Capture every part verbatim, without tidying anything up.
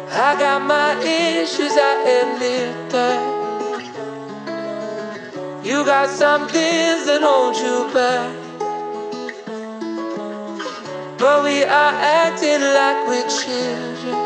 I got my issues, I admit that. You got some things that hold you back, but we are acting like we're children,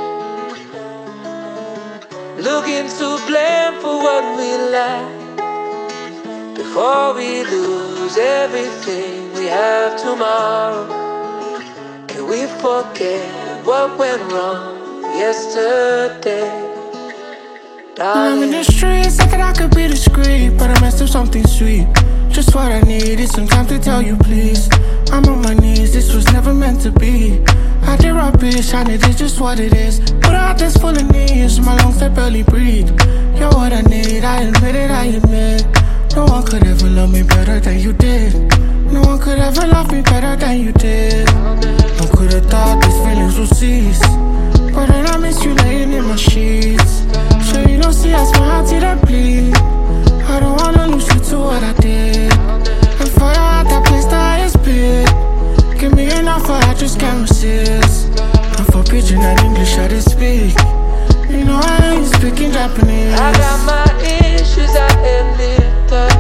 looking to blame for what we lack, before we lose everything we have tomorrow. Can we forget what went wrong yesterday? Darling, I'm in the streets, thinking I could be discreet, but I messed up something sweet. Just what I need is some time to tell you, please. I'm on my knees, this was never meant to be. I did rubbish, and it is just what it is. But a heart that's full of needs, my lungs that barely breathe. You're what I need, I admit it, I admit. No one could ever love me better than you did. No one could ever love me better than you did. I could have thought these feelings would cease, but then I miss you laying in my sheets. Sure you don't see as my heart till I bleed. I don't wanna lose you to what I did. And for your heart, that place the highest bid. Give me an offer, I just can't resist. And for pidgin and English, I did speak. You know I ain't speaking Japanese. I got my issues, I admit that.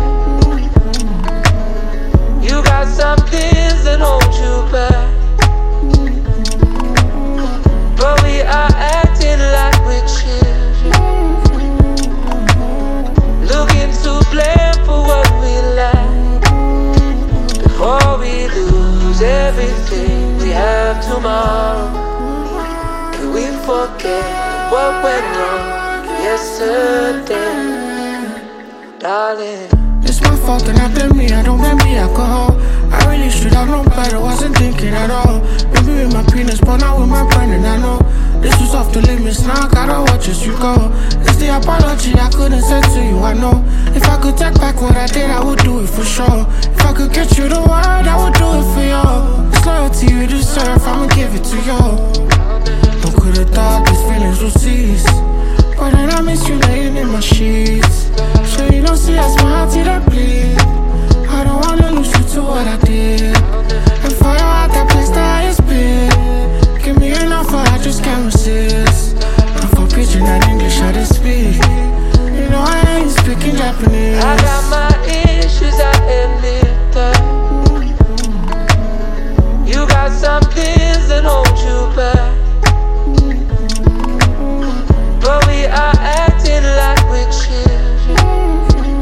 You got some things that hold you back, but we are acting like we're children, looking to blame for what we lack, before we lose everything we have tomorrow. Can we forget what went wrong yesterday? Darling, it's my fault and I blame me, I don't blame the alcohol. I really should have known better, wasn't thinking at all. Maybe with my penis, but not with my brain, and I know this was off the limits, now I gotta watch as you go. It's the apology I couldn't send to you, I know. If I could take back what I did, I would do it for sure. If I could get you the word, I would do it for you. It's loyalty you deserve, I'ma give it to you. Who could've thought these feelings would cease, but then I miss you laying in my sheets. Sure you don't see as my heart till I bleed. I don't wanna lose you to what I did. And for your heart, that place the highest bid. Give me an offer, I just can't resist. And for pidgin and English, I did speak. You know I ain't speaking Japanese. I got my issues, I admit that. You got some things that hold you back, but we are acting like we're children,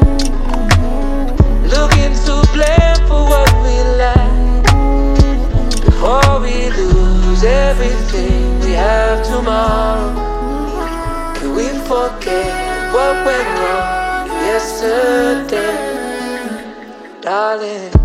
looking to blame for what we lack, before we lose everything we have tomorrow. Can we forget what went wrong yesterday? Darling,